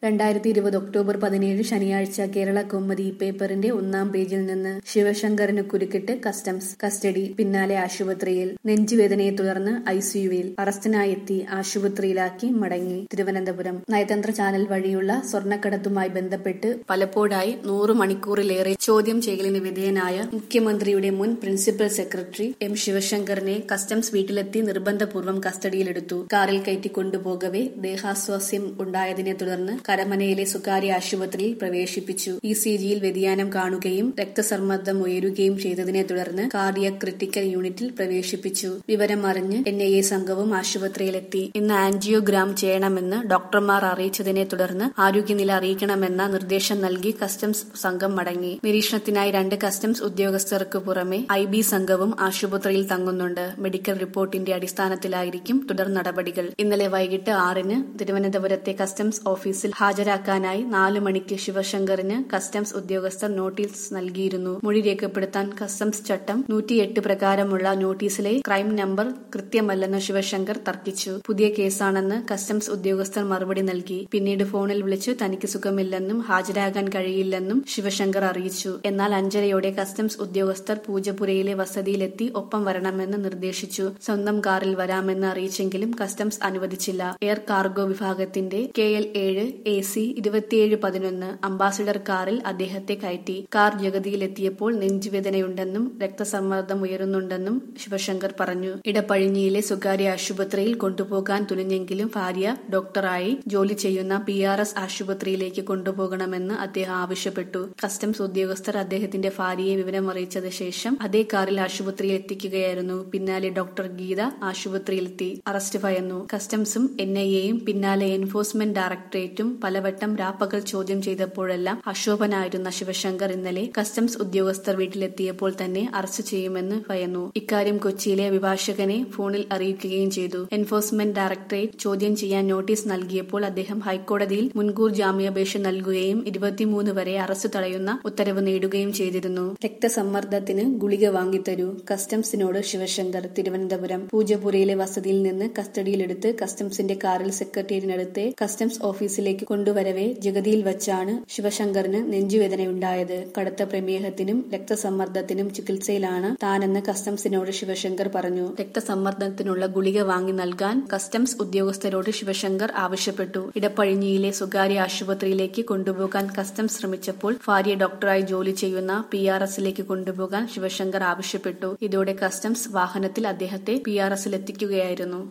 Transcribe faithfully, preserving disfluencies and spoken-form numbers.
രണ്ടായിരത്തി ഇരുപത് ഒക്ടോബർ പതിനേഴ് ശനിയാഴ്ച കേരള കൗമുദി പേപ്പറിന്റെ ഒന്നാം പേജിൽ നിന്ന് ശിവശങ്കറിന് കുരുക്കിട്ട് കസ്റ്റംസ് കസ്റ്റഡി പിന്നാലെ ആശുപത്രിയിൽ നെഞ്ചുവേദനയെ തുടർന്ന് ഐസിയുവിൽ അറസ്റ്റിനായെത്തി ആശുപത്രിയിലാക്കി മടങ്ങി തിരുവനന്തപുരം നയതന്ത്ര ചാനൽ വഴിയുള്ള സ്വർണ്ണക്കടത്തുമായി ബന്ധപ്പെട്ട് പലപ്പോഴായി നൂറ് മണിക്കൂറിലേറെ ചോദ്യം ചെയ്യലിന് വിധേയനായ മുഖ്യമന്ത്രിയുടെ മുൻ പ്രിൻസിപ്പൽ സെക്രട്ടറി എം ശിവശങ്കറിനെ കസ്റ്റംസ് വീട്ടിലെത്തി നിർബന്ധപൂർവ്വം കസ്റ്റഡിയിലെടുത്തു. കാറിൽ കയറ്റി കൊണ്ടുപോകവെ ദേഹാസ്വാസ്യം ഉണ്ടായതിനെ തുടർന്ന് കരമനയിലെ സ്വകാര്യ ആശുപത്രിയിൽ പ്രവേശിപ്പിച്ചു. ഇ സി ജിയിൽ വ്യതിയാനം കാണുകയും രക്തസമ്മർദ്ദം ഉയരുകയും ചെയ്തതിനെ തുടർന്ന് കാർഡിയക് ക്രിട്ടിക്കൽ യൂണിറ്റിൽ പ്രവേശിപ്പിച്ചു. വിവരം അറിഞ്ഞ് എൻ ഐ എ സംഘവും ആശുപത്രിയിലെത്തി. ഇന്ന് ആൻജിയോഗ്രാം ചെയ്യണമെന്ന് ഡോക്ടർമാർ അറിയിച്ചതിനെ തുടർന്ന് ആരോഗ്യനില അറിയിക്കണമെന്ന നിർദ്ദേശം നൽകി കസ്റ്റംസ് സംഘം മടങ്ങി. നിരീക്ഷണത്തിനായി രണ്ട് കസ്റ്റംസ് ഉദ്യോഗസ്ഥർക്ക് പുറമെ ഐ ബി സംഘവും ആശുപത്രിയിൽ തങ്ങുന്നുണ്ട്. മെഡിക്കൽ റിപ്പോർട്ടിന്റെ അടിസ്ഥാനത്തിലായിരിക്കും തുടർ നടപടികൾ. ഇന്നലെ വൈകിട്ട് ആറിന് തിരുവനന്തപുരത്തെ കസ്റ്റംസ് ഓഫീസിൽ ഹാജരാക്കാനായി നാല് മണിക്ക് ശിവശങ്കറിന് കസ്റ്റംസ് ഉദ്യോഗസ്ഥർ നോട്ടീസ് നൽകിയിരുന്നു. മൊഴി രേഖപ്പെടുത്താൻ കസ്റ്റംസ് ചട്ടം നൂറ്റിയെട്ട് പ്രകാരമുള്ള നോട്ടീസിലെ ക്രൈം നമ്പർ കൃത്യമല്ലെന്ന് ശിവശങ്കർ തർക്കിച്ചു. പുതിയ കേസാണെന്ന് കസ്റ്റംസ് ഉദ്യോഗസ്ഥർ മറുപടി നൽകി. പിന്നീട് ഫോണിൽ വിളിച്ച് തനിക്ക് സുഖമില്ലെന്നും ഹാജരാകാൻ കഴിയില്ലെന്നും ശിവശങ്കർ അറിയിച്ചു. എന്നാൽ അഞ്ചരയോടെ കസ്റ്റംസ് ഉദ്യോഗസ്ഥർ പൂജപ്പുരയിലെ വസതിയിലെത്തി ഒപ്പം വരണമെന്ന് നിർദ്ദേശിച്ചു. സ്വന്തം കാറിൽ വരാമെന്ന് അറിയിച്ചെങ്കിലും കസ്റ്റംസ് അനുവദിച്ചില്ല. എയർ കാർഗോ വിഭാഗത്തിന്റെ കെ എൽ ഏഴ് എ സി ഇരുപത്തിയേഴ് പതിനൊന്ന് അംബാസിഡർ കാറിൽ അദ്ദേഹത്തെ കയറ്റി. കാർ ജഗതിയിലെത്തിയപ്പോൾ നെഞ്ചുവേദനയുണ്ടെന്നും രക്തസമ്മർദ്ദം ഉയരുന്നുണ്ടെന്നും ശിവശങ്കർ പറഞ്ഞു. ഇടപ്പഴിഞ്ഞിയിലെ സ്വകാര്യ ആശുപത്രിയിൽ കൊണ്ടുപോകാൻ തുനിഞ്ഞെങ്കിലും ഭാര്യ ഡോക്ടറായി ജോലി ചെയ്യുന്ന പി ആർ എസ് ആശുപത്രിയിലേക്ക് കൊണ്ടുപോകണമെന്ന് അദ്ദേഹം ആവശ്യപ്പെട്ടു. കസ്റ്റംസ് ഉദ്യോഗസ്ഥർ അദ്ദേഹത്തിന്റെ ഭാര്യയെ വിവരമറിയിച്ചത് ശേഷം അതേ കാറിൽ ആശുപത്രിയിൽ എത്തിക്കുകയായിരുന്നു. പിന്നാലെ ഡോക്ടർ ഗീത ആശുപത്രിയിലെത്തി. അറസ്റ്റ് ഭയന്നു. കസ്റ്റംസും എൻ ഐ എയും പിന്നാലെ എൻഫോഴ്സ്മെന്റ് ഡയറക്ടറേറ്റും പലവട്ടം രാപ്പകൽ ചോദ്യം ചെയ്തപ്പോഴെല്ലാം അക്ഷോഭനായിരുന്ന ശിവശങ്കർ ഇന്നലെ കസ്റ്റംസ് ഉദ്യോഗസ്ഥർ വീട്ടിലെത്തിയപ്പോൾ തന്നെ അറസ്റ്റ് ചെയ്യുമെന്ന് ഭയന്നു. ഇക്കാര്യം കൊച്ചിയിലെ അഭിഭാഷകനെ ഫോണിൽ അറിയിക്കുകയും ചെയ്തു. എൻഫോഴ്സ്മെന്റ് ഡയറക്ടറേറ്റ് ചോദ്യം ചെയ്യാൻ നോട്ടീസ് നൽകിയപ്പോൾ അദ്ദേഹം ഹൈക്കോടതിയിൽ മുൻകൂർ ജാമ്യാപേക്ഷ നൽകുകയും ഇരുപത്തിമൂന്ന് വരെ അറസ്റ്റ് തടയുന്ന ഉത്തരവ് നേടുകയും ചെയ്തിരുന്നു. രക്തസമ്മർദ്ദത്തിന് ഗുളിക വാങ്ങിത്തരൂ കസ്റ്റംസിനോട് ശിവശങ്കർ തിരുവനന്തപുരം പൂജപ്പുരയിലെ വസതിയിൽ നിന്ന് കസ്റ്റഡിയിലെടുത്ത് കസ്റ്റംസിന്റെ കാറിൽ സെക്രട്ടേറിയറ്റിനടുത്തെ കസ്റ്റംസ് ഓഫീസിലേക്ക് കൊണ്ടുവരവെ ജഗതിയിൽ വച്ചാണ് ശിവശങ്കറിന് നെഞ്ചുവേദനയുണ്ടായത്. കടുത്ത പ്രമേഹത്തിനും രക്തസമ്മർദ്ദത്തിനും ചികിത്സയിലാണ് താനെന്ന് കസ്റ്റംസിനോട് ശിവശങ്കർ പറഞ്ഞു. രക്തസമ്മർദ്ദത്തിനുള്ള ഗുളിക വാങ്ങി നൽകാൻ കസ്റ്റംസ് ഉദ്യോഗസ്ഥരോട് ശിവശങ്കർ ആവശ്യപ്പെട്ടു. ഇടപ്പഴിഞ്ഞിയിലെ സ്വകാര്യ ആശുപത്രിയിലേക്ക് കൊണ്ടുപോകാൻ കസ്റ്റംസ് ശ്രമിച്ചപ്പോൾ ഭാര്യ ഡോക്ടറായി ജോലി ചെയ്യുന്ന പി ആർ എസിലേക്ക് കൊണ്ടുപോകാൻ ശിവശങ്കർ ആവശ്യപ്പെട്ടു. ഇതോടെ കസ്റ്റംസ് വാഹനത്തിൽ അദ്ദേഹത്തെ പി ആർ എസിലെത്തിക്കുകയായിരുന്നു.